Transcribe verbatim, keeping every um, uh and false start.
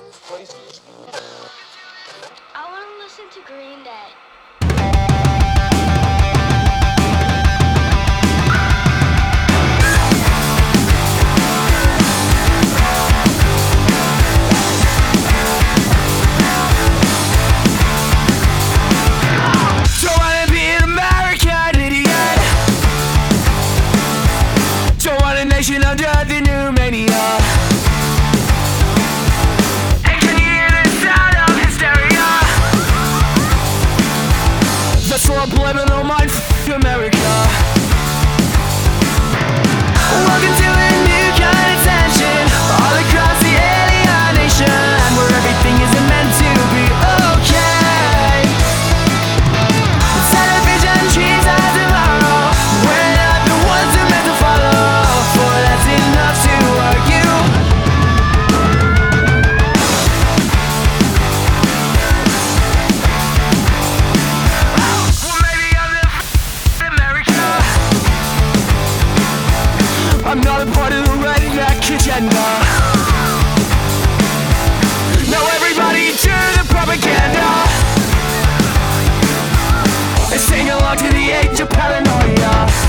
I want to listen to Green Day. Don't wanna be an American idiot. Don't want a nation under the new mania. And can you hear the sound of hysteria? That's what I'm blaming on my f***ing America. Welcome to a new kind of tension all across the alien nation, where everything isn't meant to be okay. Television dreams of tomorrow, we're not the ones who meant to follow, for that's enough to argue. Well, maybe I'm the f***ing America. I'm not a part of the redneck agenda. Now everybody to the propaganda and sing along to the age of paranoia.